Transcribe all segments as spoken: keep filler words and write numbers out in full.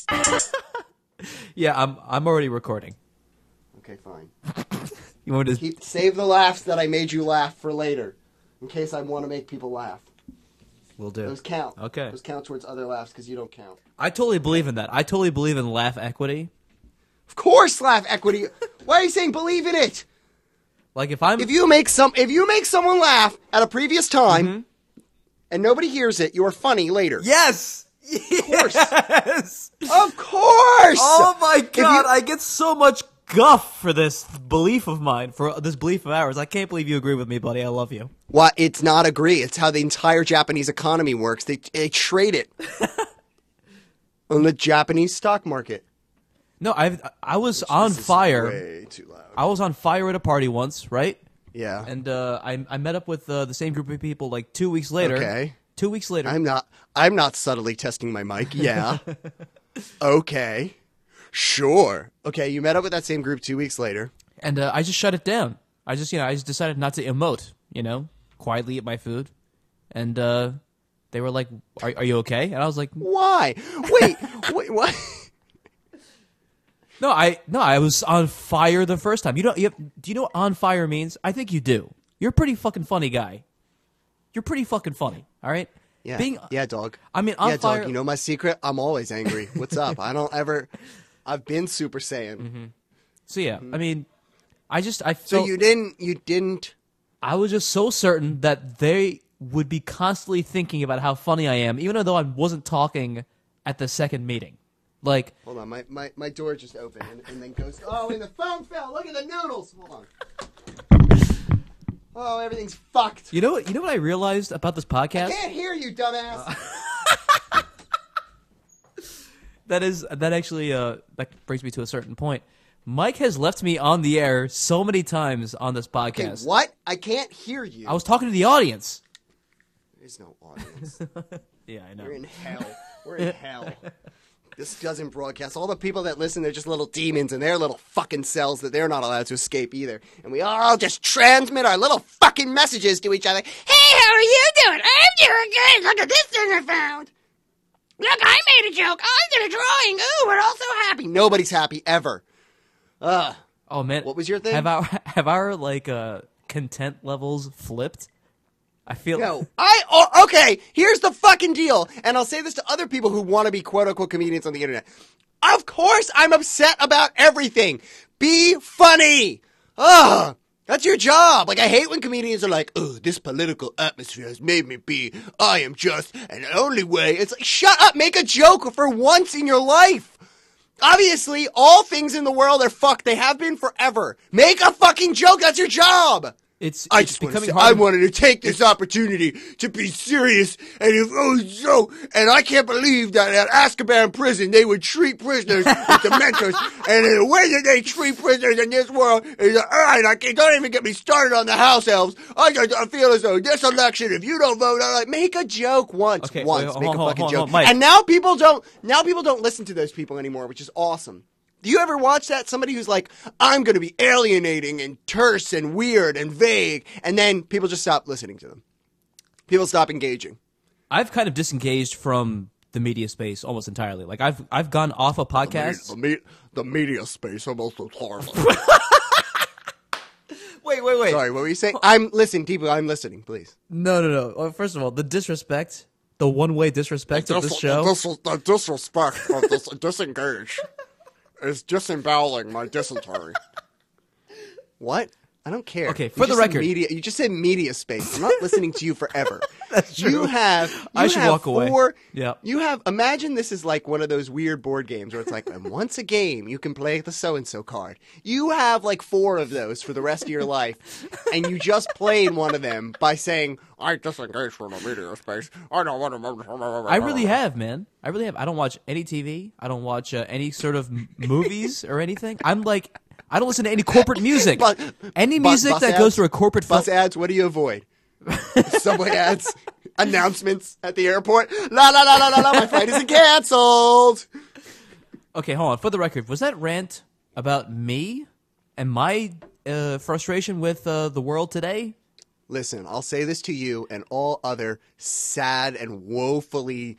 Yeah, I'm I'm already recording. Okay, fine. You want me to Keep save the laughs that I made you laugh for later, in case I want to make people laugh. We'll do. Those count. Okay. Those count towards other laughs because you don't count. I totally believe in that. I totally believe in laugh equity. Of course, laugh equity. Why are you saying believe in it? Like if I'm If you make some, if you make someone laugh at a previous time, mm-hmm. and nobody hears it, you are funny later. Yes. Of course. Yes. Of course. Oh my god, you- I get so much guff for this belief of mine, for this belief of ours. I can't believe you agree with me, buddy. I love you. Well, it's not agree. It's how the entire Japanese economy works. They, they trade it on the Japanese stock market. No, I I was on This is fire. Way too loud. I was on fire at a party once, right? Yeah. And uh, I I met up with uh, the same group of people like two weeks later. Okay. Two weeks later. I'm not. I'm not subtly testing my mic. Yeah. Okay. Sure. Okay. You met up with that same group two weeks later. And uh, I just shut it down. I just, you know, I just decided not to emote, you know, quietly eat my food. And uh, they were like, are, are you okay? And I was like, Why? Wait. wait. What? no, I no, I was on fire the first time. You don't, you have, do you know what on fire means? I think you do. You're a pretty fucking funny guy. You're pretty fucking funny, all right? Yeah. Being, yeah, dog. I mean, on yeah, fire. dog. You know my secret? I'm always angry. What's up? I don't ever. I've been Super Saiyan. Mm-hmm. So yeah, I mean, I just I felt, So you didn't. You didn't. I was just so certain that they would be constantly thinking about how funny I am, even though I wasn't talking at the second meeting. Like, Hold on. My my, my door just opened and, and then goes. Oh, and the phone fell. Look at the noodles. Hold on. Oh, everything's fucked. you know what? You know what I realized about this podcast? I can't hear you, dumbass. That is that actually uh, that brings me to a certain point. Mike has left me on the air so many times on this Okay, podcast. what? I can't hear you. I was talking to the audience. There's no audience. Yeah, I know. We're in hell. We're in hell. This doesn't broadcast. All the people that listen, they're just little demons in their little fucking cells that they're not allowed to escape either. And we all just transmit our little fucking messages to each other. Hey, how are you doing? I'm doing good. Look at this thing I found. Look, I made a joke. I did a drawing. Ooh, we're all so happy. Nobody's happy ever. Ugh. Oh man, What was your thing? Have our have our like uh, content levels flipped? I feel No, I, oh, okay, here's the fucking deal, and I'll say this to other people who want to be quote-unquote comedians on the internet. Of course I'm upset about everything. Be funny. Ugh, that's your job. Like, I hate when comedians are like, oh, this political atmosphere has made me be, I am just, and the only way, it's like, shut up, make a joke for once in your life. Obviously, all things in the world are fucked. They have been forever. Make a fucking joke, that's your job. it's, I it's just wanted to becoming say, I harder. wanted to take this opportunity to be serious, and if oh so, and I can't believe that at Azkaban prison they would treat prisoners with dementors, and the way that they treat prisoners in this world is, all right, I can't, don't even get me started on the house elves. I just I feel as though this election, if you don't vote, I'm like, make a joke once, Okay, once, wait, make hold a on, fucking hold on, joke, Mike. and now people don't, now people don't listen to those people anymore, which is awesome. Do you ever watch that? Somebody who's like, I'm going to be alienating and terse and weird and vague, and then people just stop listening to them. People stop engaging. I've kind of disengaged from the media space almost entirely. Like I've I've gone off of podcasts. The, me- the media space almost horrible. Wait, wait, wait. Sorry, what were you saying? I'm listening, people. I'm listening, please. No, no, no. Well, first of all, the disrespect, the one-way disrespect of this show. The disrespect of this disengage is disemboweling my dysentery. What? I don't care. Okay, You for the just said record. media, you just said media space. I'm not listening to you forever. That's true. You have. You I should have walk away. four, Yeah. You have. Imagine this is like one of those weird board games where it's like, and once a game you can play the so and so card. You have like four of those for the rest of your life, and you just played one of them by saying, "I disengage from the media space. I don't want to." I really have, man. I really have. I don't watch any T V. I don't watch uh, any sort of m- movies or anything. I'm like, I don't listen to any corporate music. But- any but music bus that ads- goes through a corporate Bus film. ads. What do you avoid? Subway ads. Announcements at the airport. La la la la la la. My flight isn't canceled. Okay, hold on. For the record, was that rant about me and my uh, frustration with uh, the world today? Listen, I'll say this to you and all other sad and woefully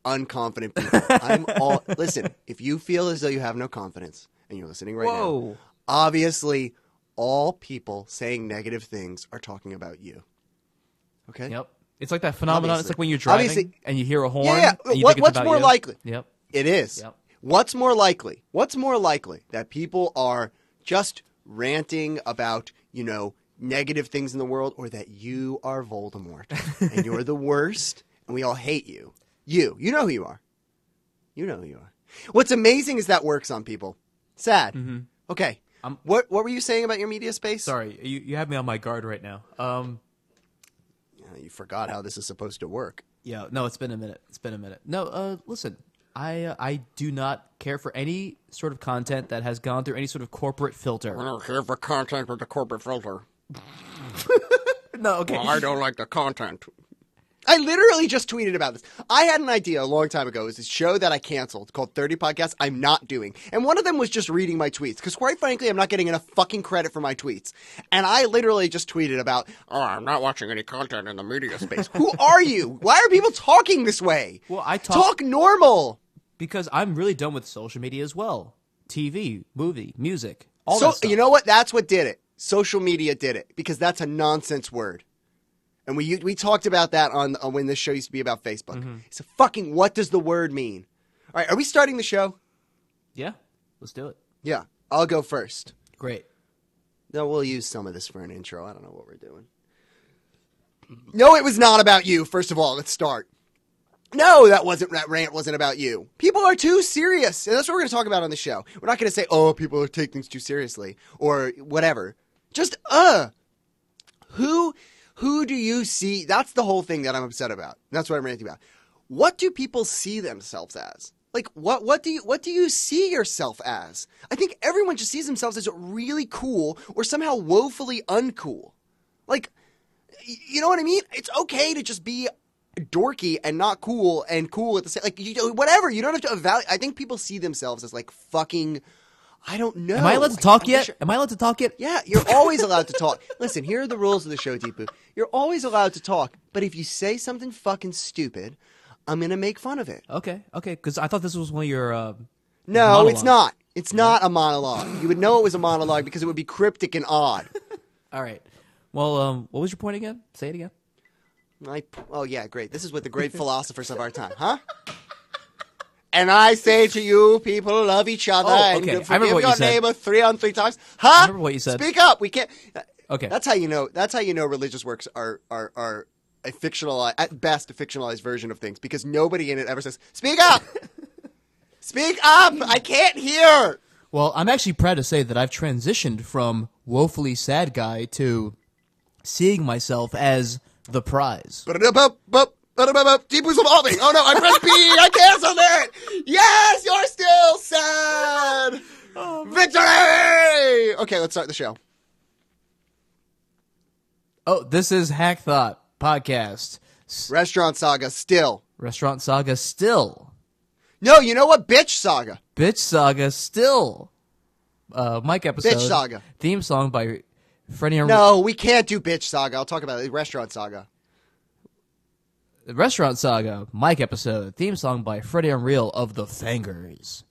unconfident people. I'm all listen. If you feel as though you have no confidence and you're listening right Whoa. now, obviously, all people saying negative things are talking about you. Okay. Yep. It's like that phenomenon. Obviously. It's like when you're driving Obviously. and you hear a horn. Yeah, yeah. And you What- think it's what's about more you. likely? Yep. It is. Yep. What's more likely? What's more likely that people are just ranting about, you know, negative things in the world, or that you are Voldemort and you're the worst and we all hate you? You. You know who you are. You know who you are. What's amazing is that works on people. Sad. Mm-hmm. Okay. I'm- what what were you saying about your media space? Sorry, you you have me on my guard right now. Um. You forgot how this is supposed to work. Yeah. No, it's been a minute. It's been a minute. No. Uh. Listen. I uh, I do not care for any sort of content that has gone through any sort of corporate filter. I don't care for content with the corporate filter. No. Okay. Well, I don't like the content. I literally just tweeted about this. I had an idea a long time ago. It was this show that I canceled called thirty Podcasts I'm not doing. And one of them was just reading my tweets. Because quite frankly, I'm not getting enough fucking credit for my tweets. And I literally just tweeted about, oh, I'm not watching any content in the media space. Who are you? Why are people talking this way? Well, I talk, Talk normal. because I'm really done with social media as well. T V, movie, music, all So that stuff. you know what? That's what did it. Social media did it. Because that's a nonsense word. And we we talked about that on, on when this show used to be about Facebook. Mm-hmm. So fucking what does the word mean? All right, are we starting the show? Yeah. Let's do it. Yeah, I'll go first. Great. No, we'll use some of this for an intro. I don't know what we're doing. No, it was not about you. First of all, let's start. No, that wasn't that rant wasn't about you. People are too serious, and that's what we're going to talk about on the show. We're not going to say, "Oh, people take things too seriously" or whatever. Just uh, who who do you see? That's the whole thing that I'm upset about. That's what I'm ranting about. What do people see themselves as? Like what what do you what do you see yourself as? I think everyone just sees themselves as really cool or somehow woefully uncool. Like, y- you know what I mean? It's okay to just be dorky and not cool and cool at the same, like, you, whatever. You don't have to evaluate. I think people see themselves as like fucking, I don't know. Am I allowed to talk I'm yet? sure- Am I allowed to talk yet? Yeah, you're always allowed to talk. Listen, here are the rules of the show, Deepu. You're always allowed to talk, but if you say something fucking stupid, I'm gonna make fun of it. Okay. Okay. Because I thought this was one of your. Uh, No, monologues. it's not. It's not a monologue. You would know it was a monologue because it would be cryptic and odd. All right. Well, um, what was your point again? Say it again. I, oh, yeah, great. This is what the great philosophers of our time, huh? And I say to you, people love each other Oh, and okay. I forgive remember what you your said. neighbor three on three times. Huh? remember what you said. Speak up. We can't. Okay. That's how you know. That's how you know religious works are are are a fictionalized, at best, a fictionalized version of things because nobody in it ever says, "Speak up, speak up." I can't hear. Well, I'm actually proud to say that I've transitioned from woefully sad guy to seeing myself as the prize. Deepu's evolving. Oh no, I pressed B. I canceled it. Yes, you're still sad. Victory. Okay, let's start the show. Oh, this is Hack Thought Podcast. S- Restaurant Saga still. Restaurant Saga still. No, you know what? Bitch Saga. Bitch Saga still. Uh, Mike episode. Bitch Saga. Theme song by Freddie and No, we can't do Bitch Saga. I'll talk about it. Restaurant Saga. Restaurant Saga. Mike episode. Theme song by Freddie Unreal of the Fangers.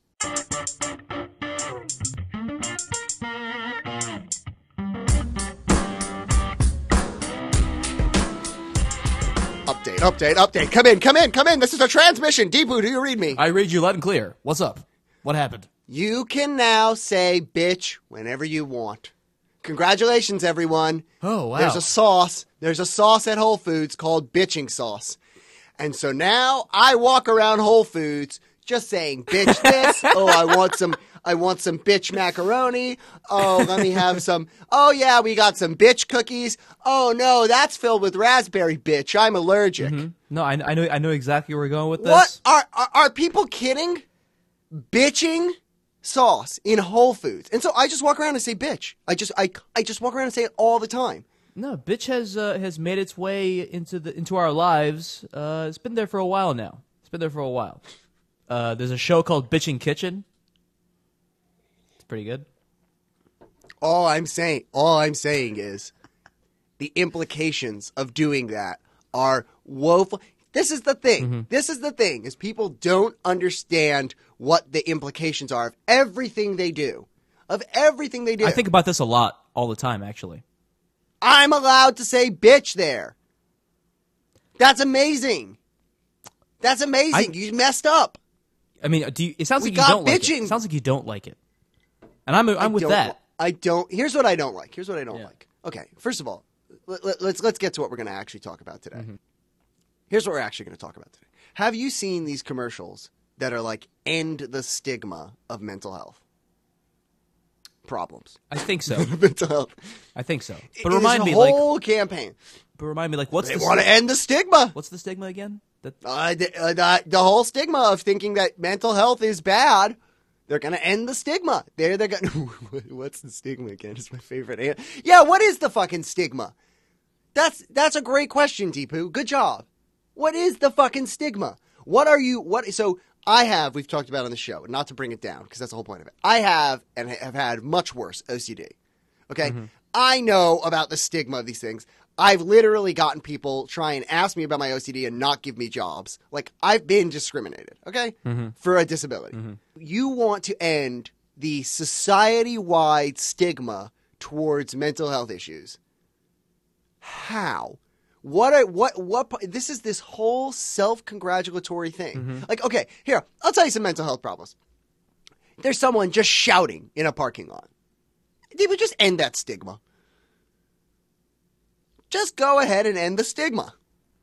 Update, update, update. Come in, come in, come in. This is a transmission. Deepu, do you read me? I read you loud and clear. What's up? What happened? You can now say bitch whenever you want. Congratulations, everyone. Oh, wow. There's a sauce. There's a sauce at Whole Foods called bitching sauce. And so now I walk around Whole Foods just saying bitch this. Oh, I want some I want some bitch macaroni. Oh, let me have some. Oh yeah, we got some bitch cookies. Oh no, that's filled with raspberry, bitch. I'm allergic. Hmm? No, I, I know I know exactly where we're going with this. What are, are are people kidding? Bitching sauce in Whole Foods. And so I just walk around and say bitch. I just I I just walk around and say it all the time. No, bitch has uh, has made its way into the into our lives. Uh, it's been there for a while now. It's been there for a while. Uh, there's a show called Bitchin' Kitchen. It's pretty good. All I'm saying, all I'm saying is the implications of doing that are woeful. This is the thing. Mm-hmm. This is the thing, is people don't understand what the implications are of everything they do. Of everything they do. I think about this a lot all the time, actually. I'm allowed to say bitch there. That's amazing. That's amazing. I- you messed up. I mean, do you, it sounds We like you got don't like it. bitching. It sounds like you don't like it. And I'm, I'm I with don't- that. I don't. Here's what I don't like. Here's what I don't Yeah. like. Okay, first of all, let, let, let's let's get to what we're going to actually talk about today. Mm-hmm. Here's what we're actually going to talk about today. Have you seen these commercials that are like end the stigma of mental health problems? I think so. mental health. I think so. But It is remind a me, like, whole campaign. but remind me, like, what's They the want to end the stigma. what's the stigma again? That Uh, the, uh, the, the whole stigma of thinking that mental health is bad. They're going to end the stigma. They're, they're going What's the stigma again? It's my favorite. An- yeah, what is the fucking stigma? That's that's a great question, Deepu. Good job. What is the fucking stigma? What are you, what, so I have, we've talked about on the show, not to bring it down, because that's the whole point of it. I have, and have had much worse O C D. Okay? Mm-hmm. I know about the stigma of these things. I've literally gotten people try and ask me about my O C D and not give me jobs. Like, I've been discriminated, okay, Mm-hmm. for a disability. You want to end the society-wide stigma towards mental health issues. How? What? Are, what? What? This is this whole self-congratulatory thing. Mm-hmm. Like, okay, here, I'll tell you some mental health problems. There's someone just shouting in a parking lot. They would just end that stigma. Just go ahead and end the stigma.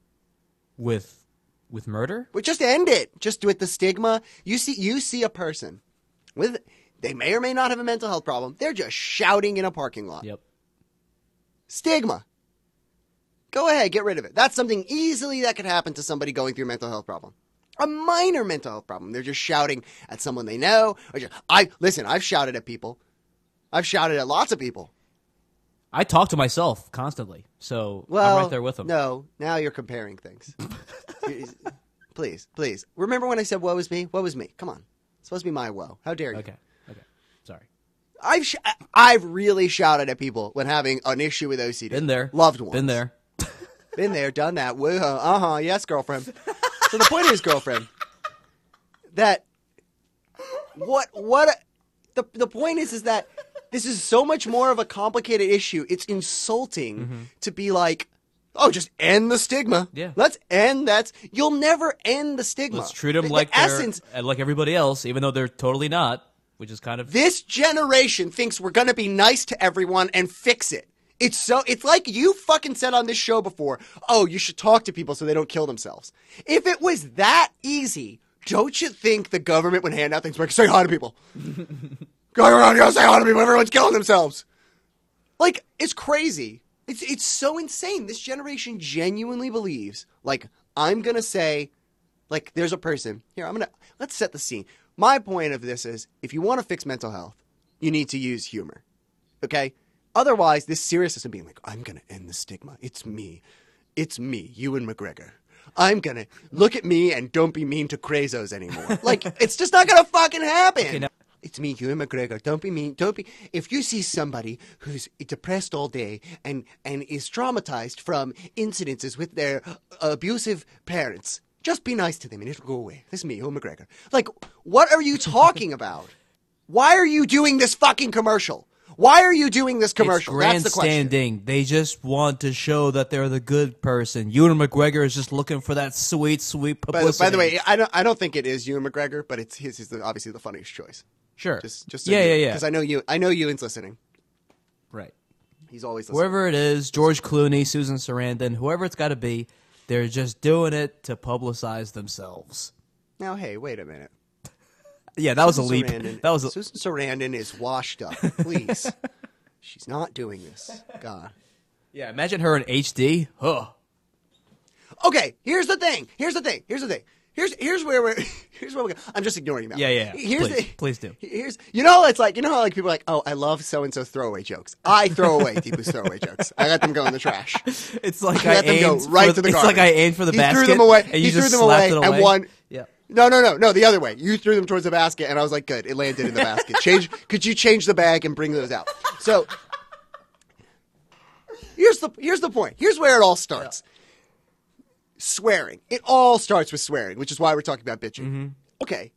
with with murder? But just end it. Just with the stigma. You see, you see a person with, they may or may not have a mental health problem. They're just shouting in a parking lot. Yep. Stigma. Go ahead, get rid of it. That's something easily that could happen to somebody going through a mental health problem. A minor mental health problem. They're just shouting at someone they know. Or just, I listen. I've shouted at people. I've shouted at lots of people. I talk to myself constantly, so Well, I'm right there with them. No, now you're comparing things. Please, please. Remember when I said, woe is me? Woe is me. Come on. It's supposed to be my woe. How dare you? Okay. Okay. Sorry. I've sh- I've really shouted at people when having an issue with O C D. Been there. Loved ones. Been there. Been there, done that. Woo, uh-huh, yes, girlfriend. So the point is, girlfriend, that what what the the point is is that this is so much more of a complicated issue. It's insulting Mm-hmm. to be like, oh, just end the stigma. Yeah. Let's end that. You'll never end the stigma. Let's treat them The- the like they're essence. uh, like everybody else, even though they're totally not, which is kind of This generation thinks we're going to be nice to everyone and fix it. It's so, it's like you fucking said on this show before, oh, you should talk to people so they don't kill themselves. If it was that easy, don't you think the government would hand out things like, say hi to people. Go around here, say hi to people, everyone's killing themselves. Like, it's crazy. It's, it's so insane. This generation genuinely believes, like, I'm going to say, like, there's a person, here, I'm going to, let's set the scene. My point of this is, if you want to fix mental health, you need to use humor. Okay? Otherwise, this seriousness of being like, I'm going to end the stigma. It's me. It's me, Ewan McGregor. I'm going to look at me and don't be mean to crazos anymore. Like, it's just not going to fucking happen. Okay, now- It's me, Ewan McGregor. Don't be mean. Don't be. If you see somebody who's depressed all day and, and is traumatized from incidences with their abusive parents, just be nice to them and it'll go away. This is me, Ewan McGregor. Like, what are you talking about? Why are you doing this fucking commercial? Why are you doing this commercial? It's That's the question. grandstanding. They just want to show that they're the good person. Ewan McGregor is just looking for that sweet, sweet By the, publicity. by the way, I don't. I don't think it is Ewan McGregor, but it's his. Is the, obviously the funniest choice. sure. Just, just so yeah, you, yeah, yeah. Because I know you. I know Ewan's listening. Right. He's always listening. Whoever it is, George Clooney, Susan Sarandon, whoever it's got to be, they're just doing it to publicize themselves. Now, hey, wait a minute. Yeah, that was a Susan leap. Sarandon- That was a, Susan Sarandon is washed up. Please, she's not doing this. God. yeah. Imagine her in H D. Huh. Okay, here's the thing. Here's the thing. Here's the thing. Here's here's where we're. Here's where we're. Going. I'm just ignoring that. Yeah, yeah. Here's please, the. please do. Here's you know it's like you know how like people are like, oh, I love so and so throwaway jokes. I throw away Deepu's throwaway jokes. I let them go in the trash. It's like I I let them go aimed right for, to the It's garbage. like I aimed for the he basket. threw them away. And you he just threw them slapped away, it away and one. Yeah. No, no, no, no. The other way. You threw them towards the basket, and I was like, good. It landed in the basket. Change. Could you change the bag and bring those out? So here's the here's the point. Here's where it all starts. swearing. It all starts with swearing, which is why we're talking about bitching. Mm-hmm. Okay.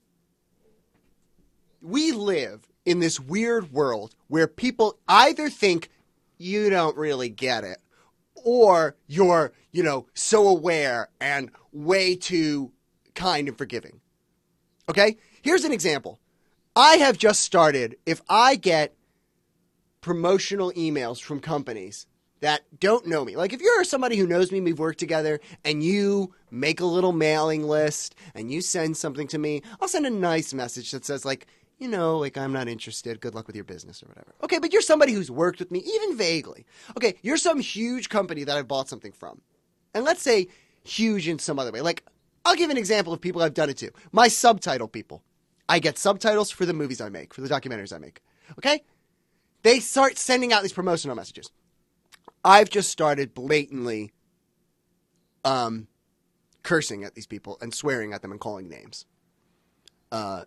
We live in this weird world where people either think you don't really get it or you're, you know, so aware and way too kind and forgiving. Okay? Here's an example. I have just started, if I get promotional emails from companies that don't know me, like if you're somebody who knows me, we've worked together, and you make a little mailing list and you send something to me, I'll send a nice message that says like, you know, like I'm not interested, good luck with your business or whatever. Okay, but you're somebody who's worked with me, even vaguely. Okay, you're some huge company that I've bought something from. And let's say huge in some other way. Like, I'll give an example of people I've done it to. My subtitle people. I get subtitles for the movies I make, for the documentaries I make. Okay? They start sending out these promotional messages. I've just started blatantly um, cursing at these people and swearing at them and calling names. Uh,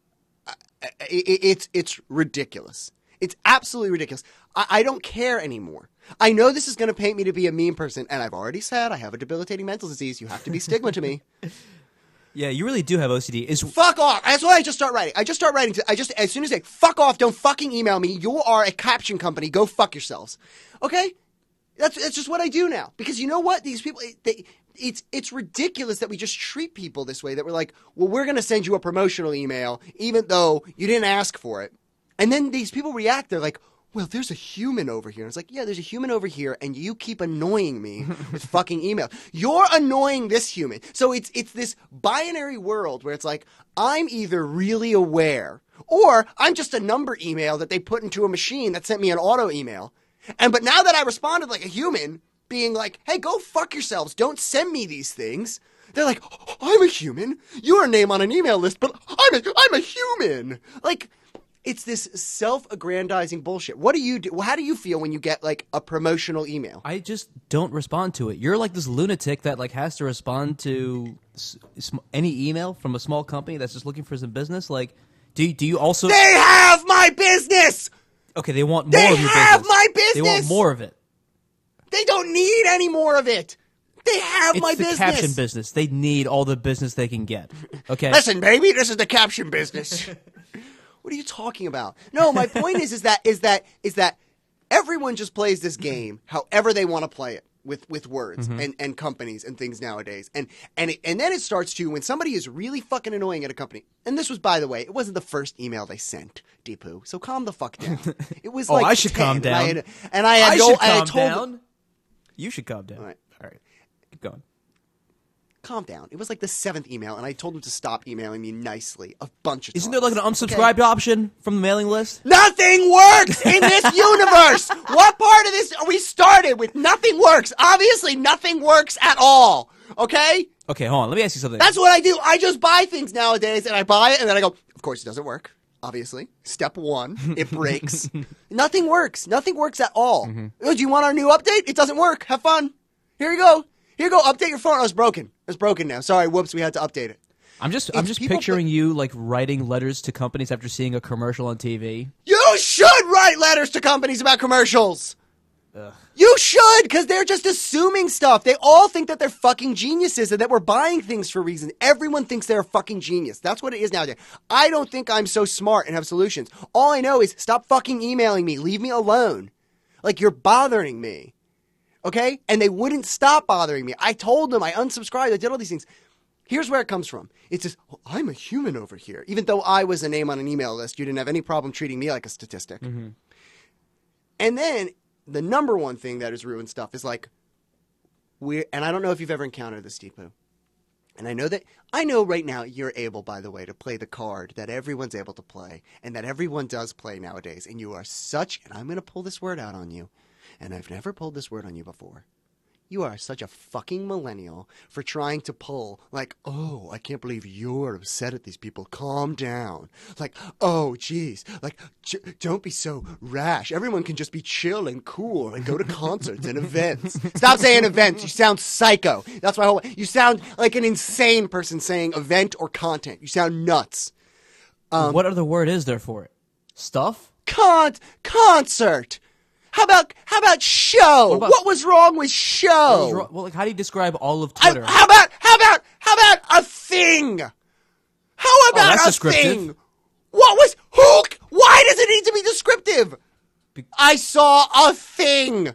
it, it's it's ridiculous. It's absolutely ridiculous. I, I don't care anymore. I know this is going to paint me to be a mean person, and I've already said I have a debilitating mental disease. You have to be stigma to me. Yeah, you really do have O C D. Is Fuck off. That's why I just start writing. I just start writing. To, I just, as soon as I, fuck off, don't fucking email me. You are a caption company. Go fuck yourselves. Okay? That's, that's just what I do now. Because you know what? These people, they, it's, it's ridiculous that we just treat people this way. That we're like, well, we're going to send you a promotional email, even though you didn't ask for it. And then these people react. They're like, well, there's a human over here. And it's like, yeah, there's a human over here, and you keep annoying me with fucking email. You're annoying this human. So it's it's this binary world where it's like, I'm either really aware, or I'm just a number email that they put into a machine that sent me an auto email. And but now that I responded like a human, being like, hey, go fuck yourselves. Don't send me these things. They're like, oh, I'm a human. You're a name on an email list, but I'm a, I'm a human. Like, it's this self-aggrandizing bullshit. What do you do? How do you feel when you get like a promotional email? I just don't respond to it. You're like this lunatic that like has to respond to s- sm- any email from a small company that's just looking for some business. Like, do you, do you also? They have my business. Okay, they want more They of your have business. my business. They want more of it. They don't need any more of it. They have It's my the business. caption business. They need all the business they can get. Okay. Listen, baby, this is the caption business. What are you talking about? No, my point is, is that is that is that everyone just plays this game however they want to play it with, with words Mm-hmm. and, and companies and things nowadays. And and it, and then it starts to when somebody is really fucking annoying at a company. And this was, by the way, it wasn't the first email they sent, Deepu. So calm the fuck down. It was Oh, like I should ten, calm and I down. had- And I had I no, should I had calm told down. You should calm down. All right. All right. Keep going. calm down. It was like the seventh email, and I told him to stop emailing me nicely a bunch of Isn't times. there like an unsubscribe option from the mailing list? Nothing works in this universe. What part of this are we started with? Nothing works. Obviously, nothing works at all. Okay? Okay, hold on. Let me ask you something. That's what I do. I just buy things nowadays, and I buy it, and then I go, of course, it doesn't work. Obviously. Step one, it breaks. Nothing works. Nothing works at all. Mm-hmm. Oh, do you want our new update? It doesn't work. Have fun. Here you go. Here you go. Update your phone. Oh, it's broken. It's broken now. Sorry. Whoops. We had to update it. I'm just I'm It's just people picturing you like writing letters to companies after seeing a commercial on T V. You should write letters to companies about commercials. Ugh. You should, because they're just assuming stuff. They all think that they're fucking geniuses and that we're buying things for a reason. Everyone thinks they're a fucking genius. That's what it is nowadays. I don't think I'm so smart and have solutions. All I know is stop fucking emailing me. Leave me alone. Like, you're bothering me. Okay? And they wouldn't stop bothering me. I told them. I unsubscribed. I did all these things. Here's where it comes from. It's just, well, I'm a human over here. Even though I was a name on an email list, you didn't have any problem treating me like a statistic. Mm-hmm. And then the number one thing that has ruined stuff is like, we're, and I don't know if you've ever encountered this, Deepu. And I know that, I know right now you're able, by the way, to play the card that everyone's able to play and that everyone does play nowadays. And you are such, and I'm going to pull this word out on you, and I've never pulled this word on you before. You are such a fucking millennial for trying to pull, like, oh, I can't believe you're upset at these people. Calm down. Like, oh, geez. Like, j- don't be so rash. Everyone can just be chill and cool and go to concerts and events. Stop saying events. You sound psycho. That's my whole, you sound like an insane person saying event or content. You sound nuts. Um, what other word is there for it? Stuff? Con- concert. How about how about show? What, about- what was wrong with show? What was wrong- Well, like, how do you describe all of I- Twitter? how about how about how about a thing? How about that's a descriptive. thing? What was who? Why does it need to be descriptive? Be- I saw a thing.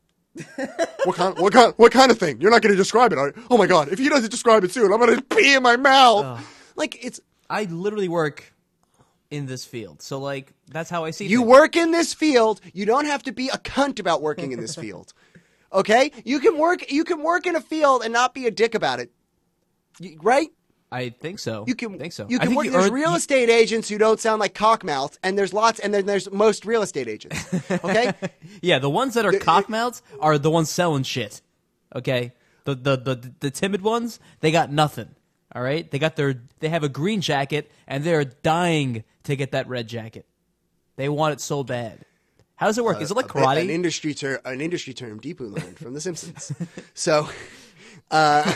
what kind? What kind? What kind of thing? You're not going to describe it, are you? Oh my god! If he doesn't describe it soon, I'm going to pee in my mouth. Like it's. I literally work in this field, so like that's how I see. You things. work in this field. You don't have to be a cunt about working in this field. Okay? You can work. You can work in a field and not be a dick about it. You- right? I think so. You can I think so. You I can think work. you There's earn- real you- estate agents who don't sound like cockmouths, and there's lots, and then there's most real estate agents. Okay, Yeah, the ones that are cockmouths are the ones selling shit. Okay, the, the the the timid ones, they got nothing. All right, they got their they have a green jacket and they're dying to get that red jacket. They want it so bad. How does it work? Is it like A- An karate? industry term, an industry term, Deepu learned from The Simpsons. So, uh,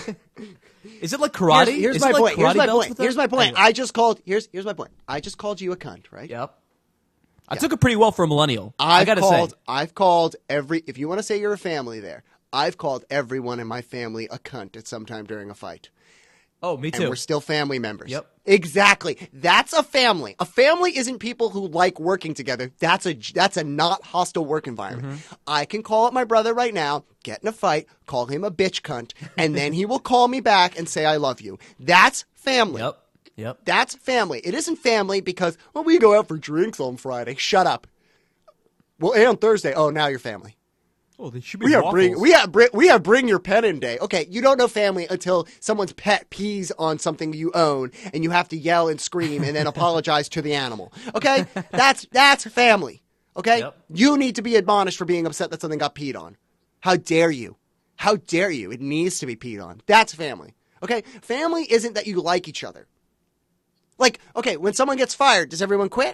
Is it like karate? here's, here's Is my it like point. Here's karate my belts point. with Here's them? my point. Anyway. I just called. Here's here's my point. I just called you a cunt, right? Yep. I took it pretty well for a millennial. I've I gotta called. say. I've called every. If you want to say you're a family, there, I've called everyone in my family a cunt at some time during a fight. Oh, me And too. we're still family members. Yep. Exactly. That's a family. A family isn't people who like working together. That's a that's a not hostile work environment. Mm-hmm. I can call up my brother right now, get in a fight, call him a bitch cunt, and then he will call me back and say I love you. That's family. Yep. Yep. That's family. It isn't family because, well, we go out for drinks on Friday. Shut up. Well, and on Thursday. Oh, now you're family. Oh, they should be We have waffles. bring we have bring we have bring your pet in day. Okay, you don't know family until someone's pet pees on something you own, and you have to yell and scream and then apologize to the animal. Okay, that's that's family. Okay, Yep. you need to be admonished for being upset that something got peed on. How dare you? How dare you? It needs to be peed on. That's family. Okay, family isn't that you like each other. Like, okay, when someone gets fired, does everyone quit?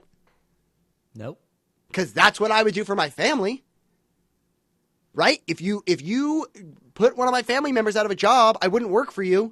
Nope. Because that's what I would do for my family. Right? If you if you put one of my family members out of a job, I wouldn't work for you.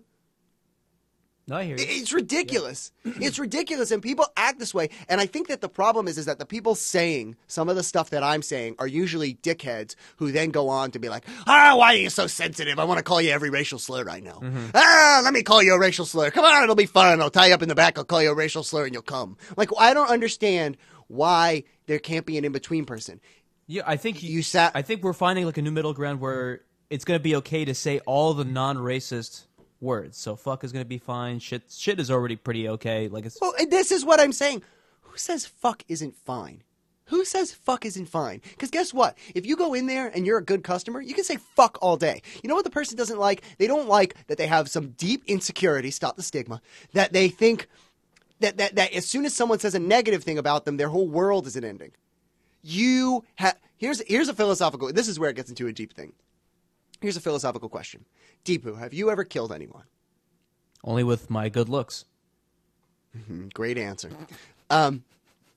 No, I hear you. It's ridiculous. It's ridiculous, and people act this way. And I think that the problem is, is that the people saying some of the stuff that I'm saying are usually dickheads who then go on to be like, ah, why are you so sensitive? I want to call you every racial slur I know. Mm-hmm. Ah, let me call you a racial slur. Come on, it'll be fun. I'll tie you up in the back. I'll call you a racial slur and you'll come. Like, I don't understand why there can't be an in-between person. Yeah, I think You sat- I think we're finding like a new middle ground where it's going to be okay to say all the non-racist words. So fuck is going to be fine. Shit, shit is already pretty okay. Like it's Well, and this is what I'm saying. Who says fuck isn't fine? Who says fuck isn't fine? Because guess what? If you go in there and you're a good customer, you can say fuck all day. You know what the person doesn't like? They don't like that they have some deep insecurity, stop the stigma, that they think that, that, that as soon as someone says a negative thing about them, their whole world is an ending. You have, here's, here's a philosophical, this is where it gets into a deep thing. Here's a philosophical question. Deepu, have you ever killed anyone? only with my good looks. Mm, Great answer. Um,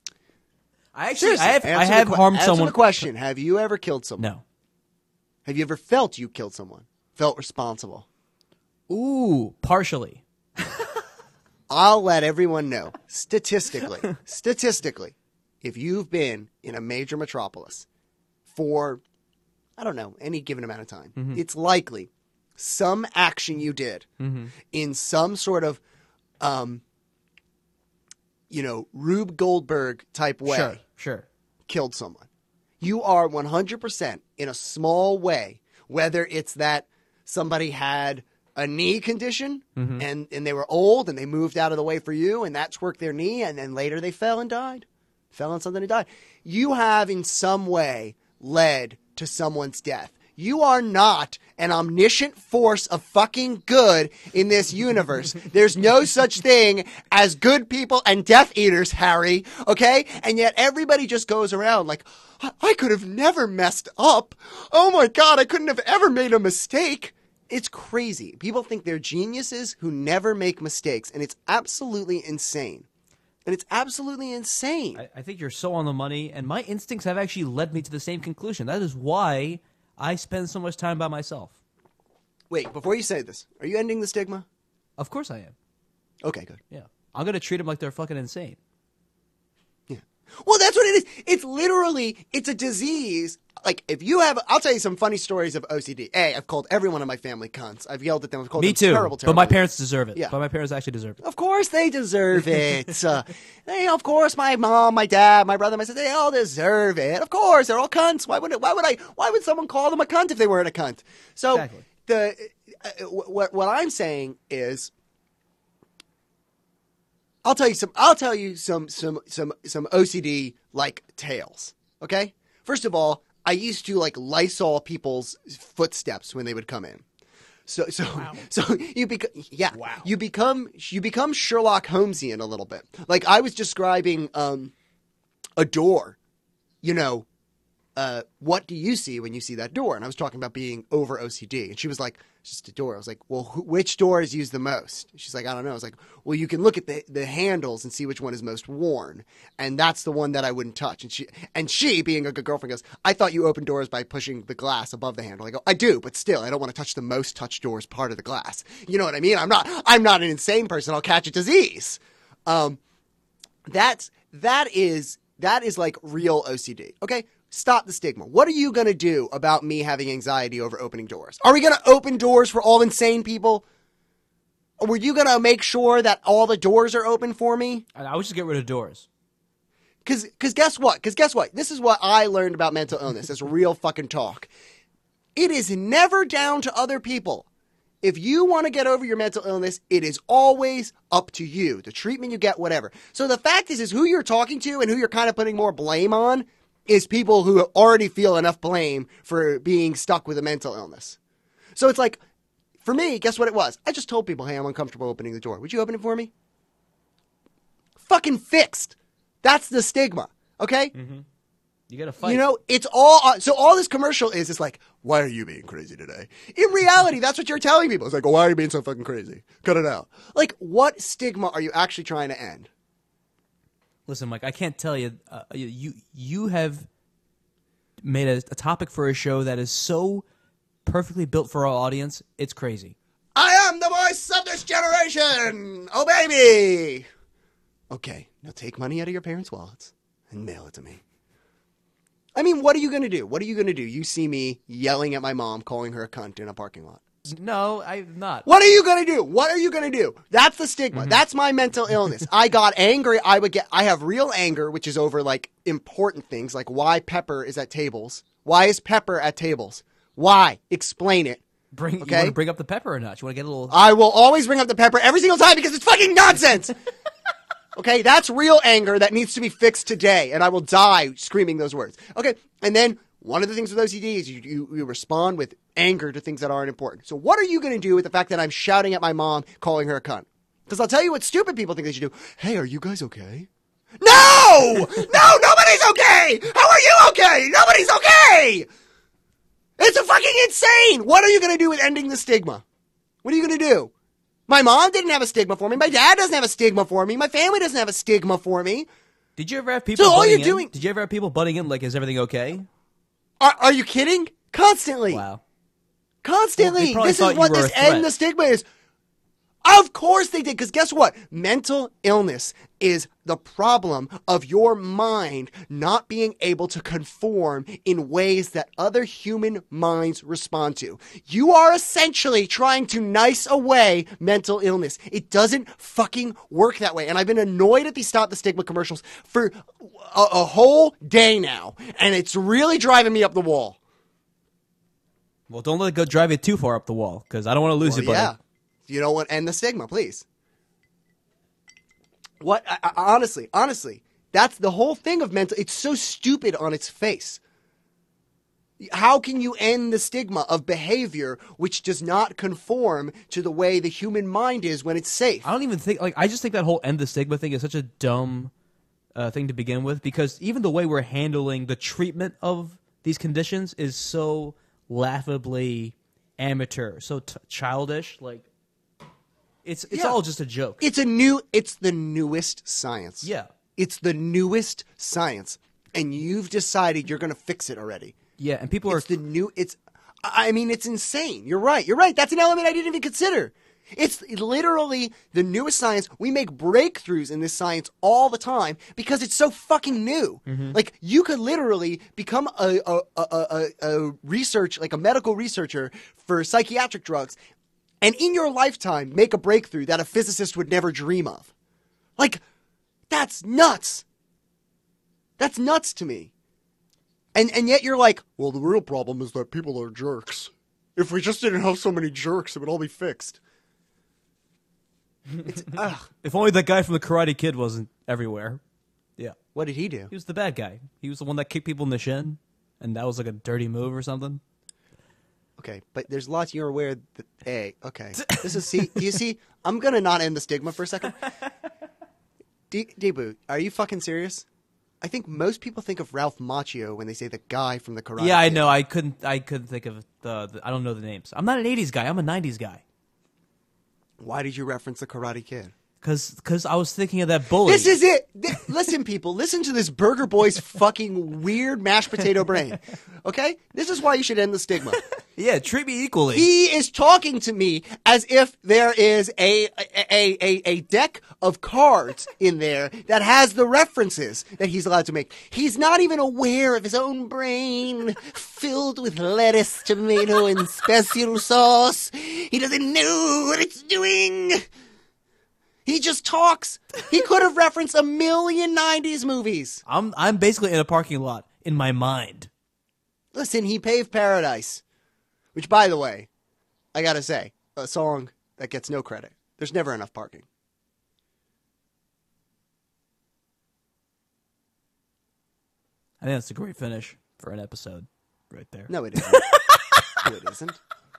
I actually seriously, I have I answer the have que- harmed answer someone. the question. Have you ever killed someone? No. Have you ever felt you killed someone? Felt responsible? Ooh, partially. I'll let everyone know, statistically, statistically, if you've been in a major metropolis for, I don't know, any given amount of time, Mm-hmm. it's likely some action you did Mm-hmm. in some sort of, um, you know, Rube Goldberg type way Sure, sure. killed someone. You are one hundred percent in a small way, whether it's that somebody had a knee condition Mm-hmm. and, and they were old and they moved out of the way for you and that's worked their knee and then later they fell and died. Fell on something and died. You have in some way led to someone's death. You are not an omniscient force of fucking good in this universe. There's no such thing as good people and Death Eaters, Harry, okay? And yet everybody just goes around like, I, I could have never messed up. Oh my God, I couldn't have ever made a mistake. It's crazy. People think they're geniuses who never make mistakes, and it's absolutely insane. And it's absolutely insane. I, I think you're so on the money, and my instincts have actually led me to the same conclusion. That is why I spend so much time by myself. Wait, before you say this, are you ending the stigma? Of course I am. Okay, good. Yeah. I'm going to treat them like they're fucking insane. Yeah. Well, that's what it is. It's literally, it's a disease. Like, if you have, I'll tell you some funny stories of O C D. A, I've called everyone in my family cunts. I've yelled at them. I've called Me them too. terrible, terrible. But my parents deserve it. Yeah. But my parents actually deserve it. Of course they deserve it. uh, they, of course, my mom, my dad, my brother, my sister, they all deserve it. Of course, they're all cunts. Why would it, why would I? Why would someone call them a cunt if they weren't a cunt? So Exactly. the uh, what what I'm saying is, I'll tell you some. I'll tell you some some some some O C D like tales. Okay. First of all, I used to like Lysol people's footsteps when they would come in. So so Wow. so you become yeah Wow. you become you become Sherlock Holmesian a little bit. Like I was describing um, a door, you know, uh, what do you see when you see that door? And I was talking about being over O C D, and she was like, "It's just a door." I was like, "Well, wh- which door is used the most?" She's like, "I don't know." I was like, "Well, you can look at the the handles and see which one is most worn, and that's the one that I wouldn't touch." And she and she, being a good girlfriend, goes, "I thought you opened doors by pushing the glass above the handle." I go, "I do, but still, I don't want to touch the most touched doors part of the glass." You know what I mean? I'm not I'm not an insane person. I'll catch a disease. Um, that's that is that is like real O C D. Okay. Stop the stigma. What are you going to do about me having anxiety over opening doors? Are we going to open doors for all insane people? Or were you going to make sure that all the doors are open for me? And I would just get rid of doors. Because because guess what? Because guess what? This is what I learned about mental illness. It's real fucking talk. It is never down to other people. If you want to get over your mental illness, it is always up to you. The treatment you get, whatever. So the fact is, is who you're talking to and who you're kind of putting more blame on is people who already feel enough blame for being stuck with a mental illness. So it's like, for me, guess what it was? I just told people, hey, I'm uncomfortable opening the door. Would you open it for me? Fucking fixed. That's the stigma, okay? Mm-hmm. You gotta fight. You know, it's all, uh, so all this commercial is, it's like, why are you being crazy today? In reality, that's what you're telling people. It's like, well, why are you being so fucking crazy? Cut it out. Like, what stigma are you actually trying to end? Listen, Mike, I can't tell you. Uh, you you have made a, a topic for a show that is so perfectly built for our audience. It's crazy. I am the voice of this generation. Oh, baby. Okay, now take money out of your parents' wallets and mail it to me. I mean, what are you going to do? What are you going to do? You see me yelling at my mom, calling her a cunt in a parking lot. No, I'm not. What are you going to do? What are you going to do? That's the stigma. Mm-hmm. That's my mental illness. I got angry. I would get, I have real anger, which is over like important things, like why Pepper is at tables. Why is Pepper at tables? Why? Explain it. Bring Okay? you want to bring up the pepper or not? You want to get a little? I will always bring up the Pepper every single time because it's fucking nonsense. Okay, that's real anger that needs to be fixed today, and I will die screaming those words. Okay, and then one of the things with O C D is you, you, you respond with anger to things that aren't important. So what are you going to do with the fact that I'm shouting at my mom, calling her a cunt? Because I'll tell you what stupid people think they should do. Hey, are you guys okay? No! No, nobody's okay! How are you okay? Nobody's okay! It's a fucking insane! What are you going to do with ending the stigma? What are you going to do? My mom didn't have a stigma for me. My dad doesn't have a stigma for me. My family doesn't have a stigma for me. Did you ever have people? So all butting you're in? doing- Did you ever have people butting in? Like, is everything okay? Are, are you kidding? Constantly. Wow. Constantly. Well, they probably This thought is you what were this a threat. end the stigma is. Of course they did, because guess what? Mental illness is the problem of your mind not being able to conform in ways that other human minds respond to. You are essentially trying to nice away mental illness. It doesn't fucking work that way. And I've been annoyed at these Stop the Stigma commercials for a, a whole day now, and it's really driving me up the wall. Well, don't let it go drive you too far up the wall, because I don't want to lose Well, you, buddy. yeah. You don't want to end the stigma, please. What? I, I, honestly, honestly, that's the whole thing of mental. It's so stupid on its face. How can you end the stigma of behavior which does not conform to the way the human mind is when it's safe? I don't even think, like, I just think that whole end the stigma thing is such a dumb uh, thing to begin with, because even the way we're handling the treatment of these conditions is so laughably amateur, so t- childish. Like, it's it's Yeah. all just a joke. It's a new. It's the newest science. Yeah. It's the newest science, and you've decided you're going to fix it already. Yeah, and people are It's the new. It's. I mean, it's insane. You're right. You're right. That's an element I didn't even consider. It's literally the newest science. We make breakthroughs in this science all the time because it's so fucking new. Mm-hmm. Like, you could literally become a, a, a, a, a research, like a medical researcher for psychiatric drugs, and in your lifetime make a breakthrough that a physicist would never dream of. Like, that's nuts. That's nuts to me. And and yet you're like, well, the real problem is that people are jerks. If we just didn't have so many jerks, it would all be fixed. It's, ugh. If only that guy from the Karate Kid wasn't everywhere. Yeah. What did he do? He was the bad guy. He was the one that kicked people in the shin, and that was like a dirty move or something. Okay, but there's lots you're aware that, hey, okay. This is, see, do you see? I'm going to not end the stigma for a second. D- D-Boo, are you fucking serious? I think most people think of Ralph Macchio when they say the guy from the Karate Yeah, I Kid. know. I couldn't. I couldn't think of the, the. I don't know the names. I'm not an eighties guy. I'm a nineties guy. Why did you reference the Karate Kid? Cause, cause I was thinking of that bully. This is it. Th- listen, people. Listen to this Burger Boy's fucking weird mashed potato brain. Okay? This is why you should end the stigma. Yeah, treat me equally. He is talking to me as if there is a a, a, a deck of cards in there that has the references that he's allowed to make. He's not even aware of his own brain filled with lettuce, tomato, and special sauce. He doesn't know what it's doing. He just talks. He could have referenced a million nineties movies. I'm I'm basically in a parking lot in my mind. Listen, he paved paradise. Which, by the way, I gotta say, a song that gets no credit. There's never enough parking. I think that's a great finish for an episode, right there. No, it isn't. No, it isn't.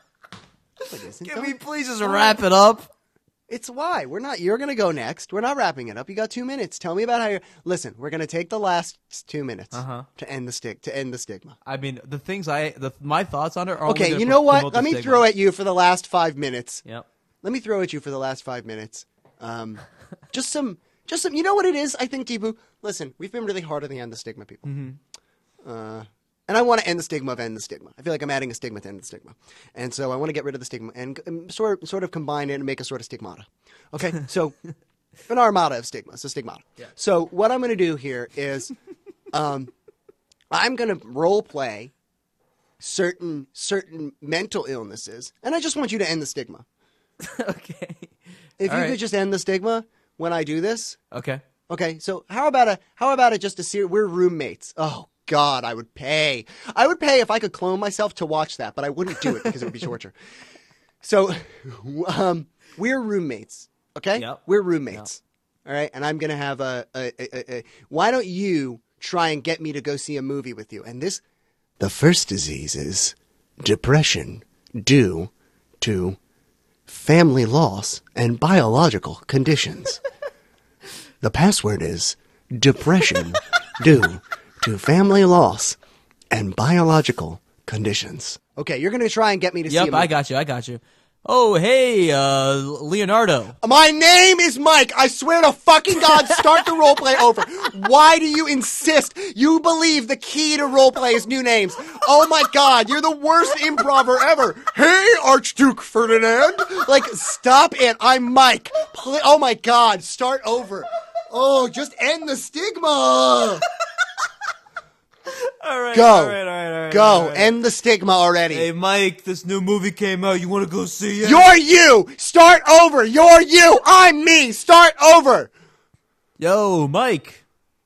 No, it isn't. Can we Don't- please just wrap it up? It's why. We're not, you're gonna go next. We're not wrapping it up. You got two minutes. Tell me about how you're, listen, we're gonna take the last two minutes Uh-huh. to end the stick, to end the stigma. I mean, the things I, the my thoughts on it are only Okay, gonna you pr- know what? promote the Let me stigma. throw at you for the last five minutes. Yep. Let me throw at you for the last five minutes. Um, just some, just some. You know what it is? I think, Deepu. Listen, we've been really hard on the end the stigma people, Mm-hmm. uh, and I want to end the stigma of end the stigma. I feel like I'm adding a stigma to end the stigma, and so I want to get rid of the stigma and um, sort sort of combine it and make a sort of stigmata. Okay, so an armada of stigmas, a stigmata. Yeah. So what I'm going to do here is, um, I'm going to role play certain certain mental illnesses, and I just want you to end the stigma. Okay. If All you right. could just end the stigma when I do this. Okay. Okay, so how about a how about it just a series? We're roommates. Oh God, I would pay. I would pay if I could clone myself to watch that, but I wouldn't do it because it would be torture. So, um, we're roommates. Okay, Yep. we're roommates. All right, and I'm gonna have a, a, a, a, a. Why don't you try and get me to go see a movie with you? And this, the first disease is depression due to family loss and biological conditions. The password is depression due to family loss and biological conditions. Okay, you're going to try and get me to see a Yep. movie. I got you. I got you. Oh, hey, uh, Leonardo. My name is Mike. I swear to fucking God, start the roleplay over. Why do you insist? You believe the key to roleplay is new names. Oh my God, you're the worst improver ever. Hey, Archduke Ferdinand. Like, stop it. I'm Mike. Pl- oh my God, start over. Oh, just end the stigma. All right. Go. All right. All right. All right. Go. all right. End the stigma already. Hey, Mike, this new movie came out. You want to go see it? You're you. Start over. You're you. I'm me. Start over. Yo, Mike.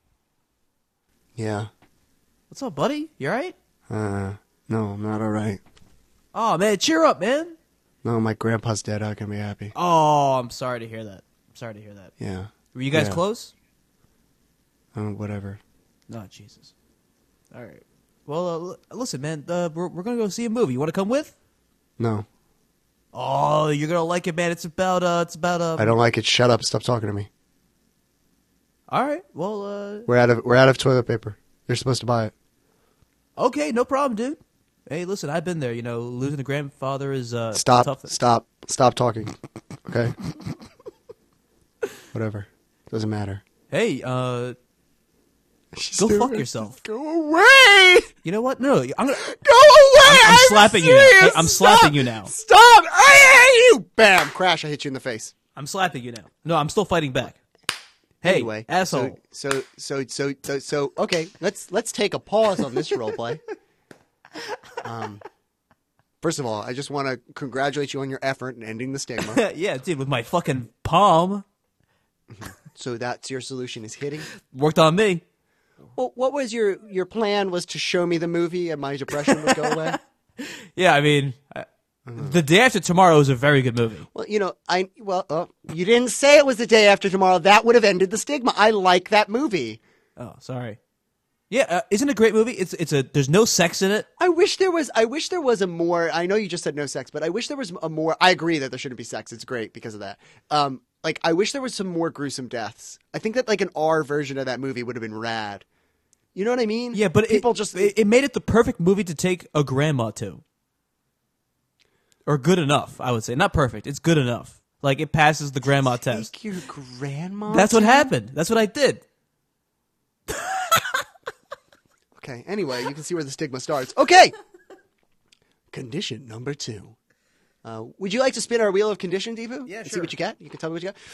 Yeah. What's up, buddy? You all right? Uh, no, I'm not all right. Oh, man, cheer up, man. No, my grandpa's dead. How can I be happy? Oh, I'm sorry to hear that. I'm sorry to hear that. Yeah. Were you guys Yeah. close? Uh, whatever. No, Jesus. All right. Well, uh, l- listen, man. Uh, we're we're gonna go see a movie. You want to come with? No, Oh, you're gonna like it, man. It's about uh, it's about uh. I don't like it. Shut up. Stop talking to me. All right. Well, uh, We're out of we're out of toilet paper. You're supposed to buy it. okay, no problem, dude. Hey, listen, I've been there. You know, losing a grandfather is uh Stop. tough. Stop. Stop talking. Okay. Whatever. Doesn't matter. Hey, uh, She's go doing fuck it. yourself. Go away. You know what? No, I'm gonna. Go away. I'm I'm slapping you now. serious. Hey, I'm slapping Stop. you now. Stop. I hate you! Bam! Crash, I hit you in the face. I'm slapping you now. No, I'm still fighting back. Hey, Anyway, asshole. So, so, so, so, so, so, okay, let's let's take a pause on this roleplay. Um, first of all, I just want to congratulate you on your effort in ending the stigma. Yeah, dude, with my fucking palm. So that's your solution is hitting. Worked on me. Well, what was your your plan? Was to show me the movie and my depression would go away? Yeah, I mean, I, The Day After Tomorrow is a very good movie. Well, you know, I well, uh, you didn't say it was The Day After Tomorrow. That would have ended the stigma. I like that movie. Oh, sorry. Yeah, uh, isn't it a great movie? It's it's a there's no sex in it. I wish there was. I wish there was a more. I know you just said no sex, but I wish there was a more. I agree that there shouldn't be sex. It's great because of that. Um, like I wish there was some more gruesome deaths. I think that like an R version of that movie would have been rad. You know what I mean? Yeah, but people it, just it, it made it the perfect movie to take a grandma to. Or good enough, I would say. Not perfect. It's good enough. Like, it passes the grandma test. Take your grandma? That's what to? happened. That's what I did. Okay, anyway, you can see where the stigma starts. Okay! Condition number two. Uh, would you like to spin our wheel of condition, Deepu? Yeah, and See sure. what you got? You can tell me what you got?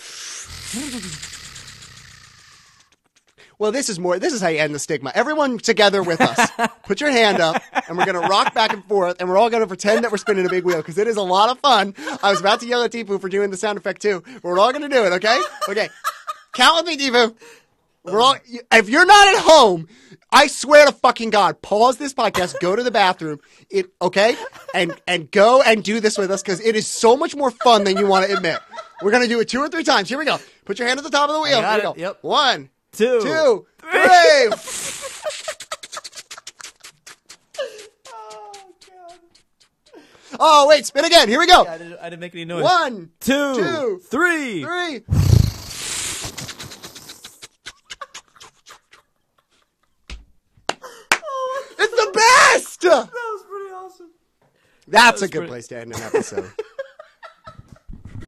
Well, this is more, this is how you end the stigma. Everyone together with us. Put your hand up, and we're going to rock back and forth, and we're all going to pretend that we're spinning a big wheel, because it is a lot of fun. I was about to yell at Deepu for doing the sound effect, too. But we're all going to do it, okay? Okay. Count with me, Deepu. We're all, if you're not at home, I swear to fucking God, pause this podcast, go to the bathroom, it okay, and and go and do this with us because it is so much more fun than you want to admit. We're gonna do it two or three times. Here we go. Put your hand at the top of the wheel. got Here we it. go. Yep. One, Two. two, Three. three. Oh wait, spin again. Here we go. I didn't, I didn't make any noise. One, two, two, three. three. It's the best. That was pretty awesome. That's That a was good pretty- place to end an episode.